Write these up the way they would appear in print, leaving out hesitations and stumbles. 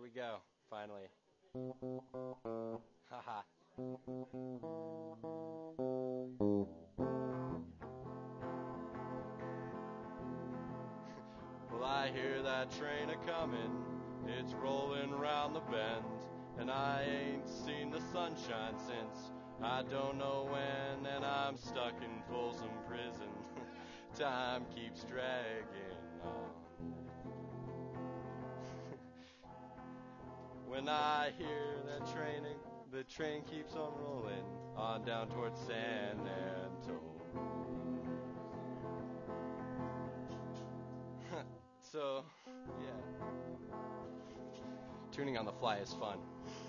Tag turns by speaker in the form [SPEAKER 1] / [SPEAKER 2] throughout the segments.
[SPEAKER 1] we go, finally. Haha. Well, I hear that train a-comin', it's rollin' round the bend, and I ain't seen the sunshine since I don't know when, and I'm stuck in Folsom Prison. Time keeps dragging on. When I hear that the train keeps on rolling on down towards San Antonio. So, yeah. Tuning on the fly is fun.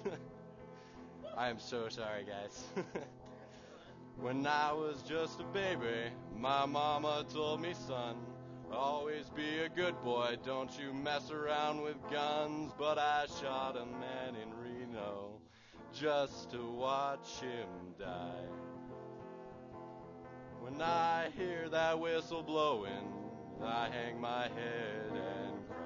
[SPEAKER 1] I am so sorry, guys. When I was just a baby, my mama told me, son, always be a good boy, don't you mess around with guns. But I shot a man in Reno just to watch him die. When I hear that whistle blowing, I hang my head and cry.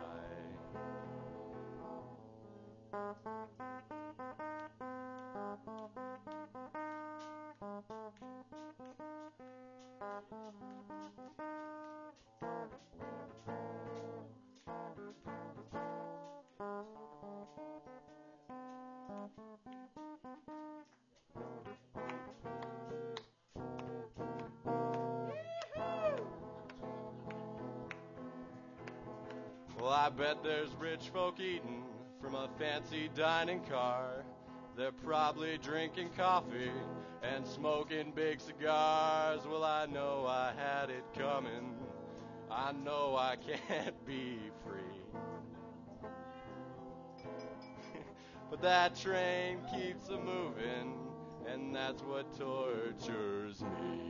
[SPEAKER 1] Well, I bet there's rich folk eating from a fancy dining car. They're probably drinking coffee and smoking big cigars. Well, I know I had it coming. I know I can't be free. But that train keeps a-moving, and that's what tortures me.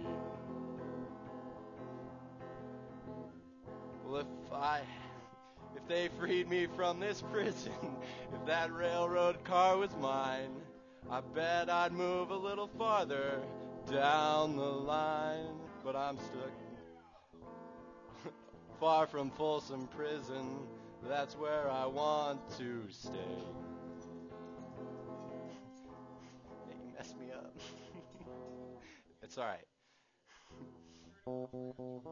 [SPEAKER 1] Well, if they freed me from this prison, if that railroad car was mine, I bet I'd move a little farther down the line. But I'm stuck far from Folsom Prison, that's where I want to stay. You messed me up. It's alright.